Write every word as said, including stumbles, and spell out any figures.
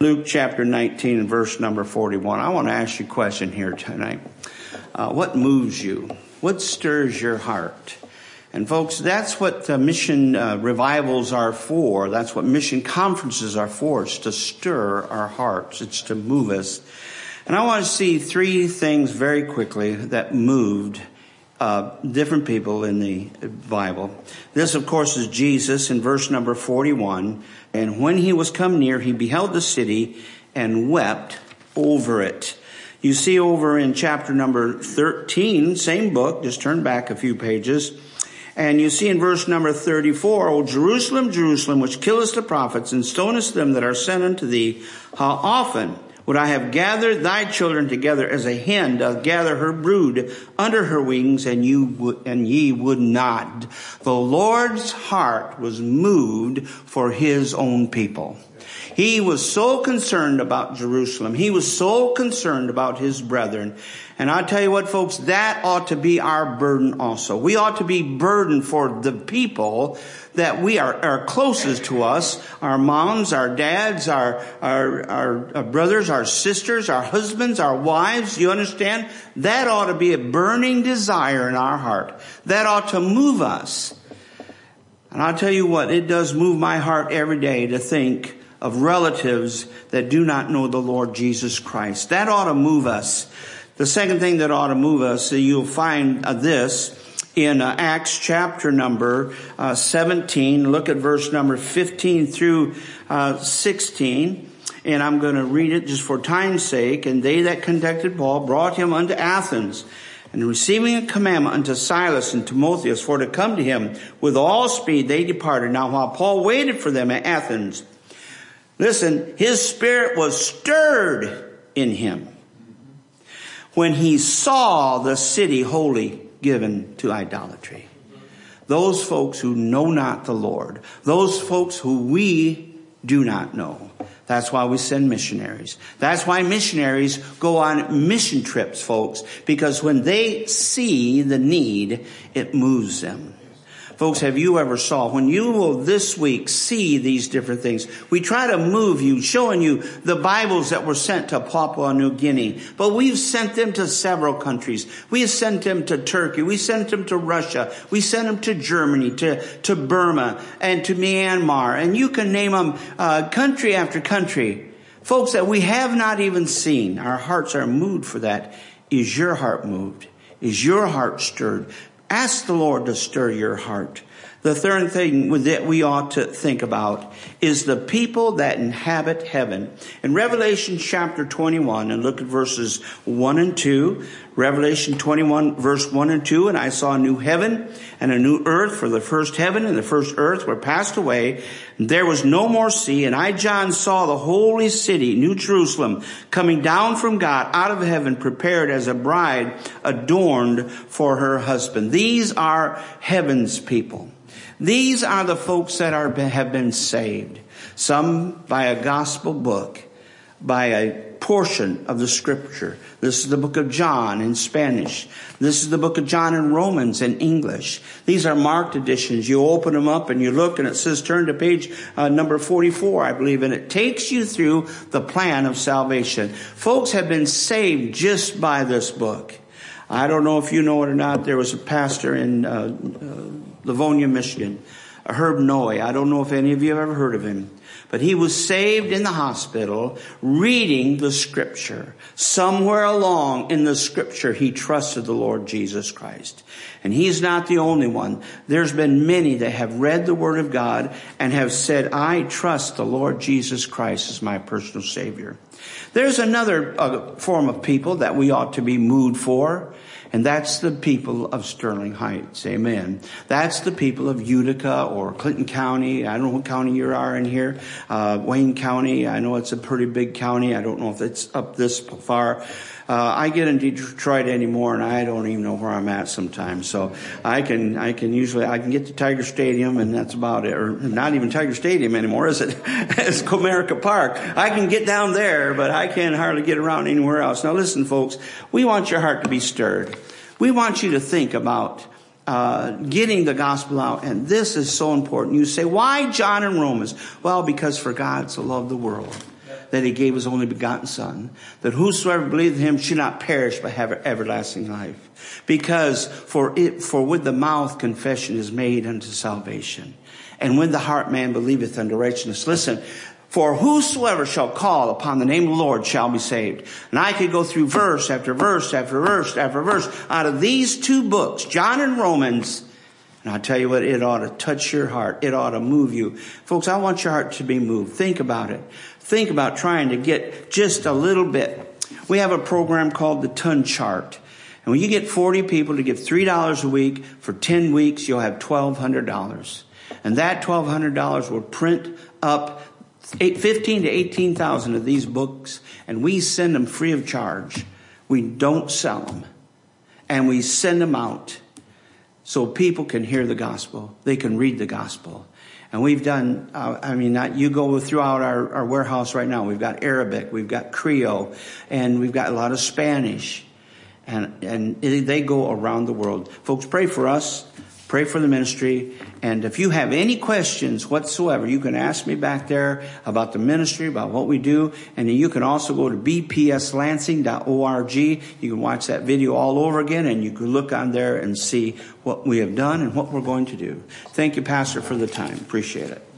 Luke chapter nineteen and verse number forty-one. I want to ask you a question here tonight. Uh, what moves you? What stirs your heart? And folks, that's what uh, mission uh, revivals are for. That's what mission conferences are for. It's to stir our hearts. It's to move us. And I want to see three things very quickly that moved uh, different people in the Bible. This, of course, is Jesus in verse number forty-one. And when he was come near, he beheld the city and wept over it. You see over in chapter number thirteen, same book, just turn back a few pages. And you see in verse number thirty-four, O Jerusalem, Jerusalem, which killest the prophets and stonest them that are sent unto thee, how often would I have gathered thy children together as a hen doth gather her brood under her wings, and you would, and ye would not. The Lord's heart was moved for his own people. He was so concerned about Jerusalem. He was so concerned about his brethren. And I tell you what, folks, that ought to be our burden also. We ought to be burdened for the people that we are, are closest to us, our moms, our dads, our, our, our, our brothers, our sisters, our husbands, our wives. You understand? That ought to be a burning desire in our heart. That ought to move us. And I'll tell you what, it does move my heart every day to think of relatives that do not know the Lord Jesus Christ. That ought to move us. The second thing that ought to move us, you'll find this in Acts chapter number uh, seventeen. Look at verse number fifteen through uh, sixteen. And I'm going to read it just for time's sake. And they that conducted Paul brought him unto Athens. And receiving a commandment unto Silas and Timotheus for to come to him with all speed, they departed. Now while Paul waited for them at Athens, listen, his spirit was stirred in him when he saw the city wholly given to idolatry. Those folks who know not the Lord, those folks who we do not know. That's why we send missionaries. That's why missionaries go on mission trips, folks, because when they see the need, it moves them. Folks, have you ever saw, when you will this week see these different things, we try to move you, showing you the Bibles that were sent to Papua New Guinea, but we've sent them to several countries. We have sent them to Turkey. We sent them to Russia. We sent them to Germany, to, to Burma, and to Myanmar. And you can name them uh, country after country. Folks that we have not even seen. Our hearts are moved for that. Is your heart moved? Is your heart stirred? Ask the Lord to stir your heart. The third thing that we ought to think about is the people that inhabit heaven. In Revelation chapter twenty-one, and look at verses one and two. Revelation twenty-one, verse one and two. And I saw a new heaven and a new earth, for the first heaven and the first earth were passed away. And there was no more sea. And I, John, saw the holy city, New Jerusalem, coming down from God out of heaven, prepared as a bride adorned for her husband. These are heaven's people. These are the folks that are have been saved. Some by a gospel book, by a portion of the scripture. This is the book of John in Spanish. This is the book of John in Romans in English. These are marked editions. You open them up and you look and it says turn to page uh, number forty-four, I believe, and it takes you through the plan of salvation. Folks have been saved just by this book. I don't know if you know it or not. There was a pastor in uh, uh, Livonia, Michigan, Herb Noy. I don't know if any of you have ever heard of him. But he was saved in the hospital reading the scripture. Somewhere along in the scripture, he trusted the Lord Jesus Christ. And he's not the only one. There's been many that have read the word of God and have said, I trust the Lord Jesus Christ as my personal Savior. There's another uh, form of people that we ought to be moved for. And that's the people of Sterling Heights. Amen. That's the people of Utica or Clinton County. I don't know what county you are in here. Uh, Wayne County. I know it's a pretty big county. I don't know if it's up this far. Uh, I get into Detroit anymore, and I don't even know where I'm at sometimes. So I can, I can usually, I can get to Tiger Stadium, and that's about it. Or not even Tiger Stadium anymore, is it? It's Comerica Park. I can get down there, but I can't hardly get around anywhere else. Now listen, folks, we want your heart to be stirred. We want you to think about uh getting the gospel out, and this is so important. You say, why John and Romans? Well, because for God so loved the world that he gave his only begotten Son, that whosoever believeth in him should not perish but have everlasting life. Because for it, for with the mouth confession is made unto salvation, and with the heart man believeth unto righteousness. Listen, for whosoever shall call upon the name of the Lord shall be saved. And I could go through verse after verse after verse after verse out of these two books, John and Romans. And I'll tell you what, it ought to touch your heart. It ought to move you. Folks, I want your heart to be moved. Think about it. Think about trying to get just a little bit. We have a program called the Ton Chart. And when you get forty people to give three dollars a week for ten weeks, you'll have twelve hundred dollars. And that twelve hundred dollars will print up fifteen to eighteen thousand of these books, and we send them free of charge. We don't sell them. And we send them out so people can hear the gospel. They can read the gospel. And we've done, uh, I mean, not, you go throughout our, our warehouse right now. We've got Arabic, we've got Creole, and we've got a lot of Spanish. And, and they go around the world. Folks, pray for us. Pray for the ministry. And if you have any questions whatsoever, you can ask me back there about the ministry, about what we do. And then you can also go to b p s lansing dot org. You can watch that video all over again, and you can look on there and see what we have done and what we're going to do. Thank you, Pastor, for the time. Appreciate it.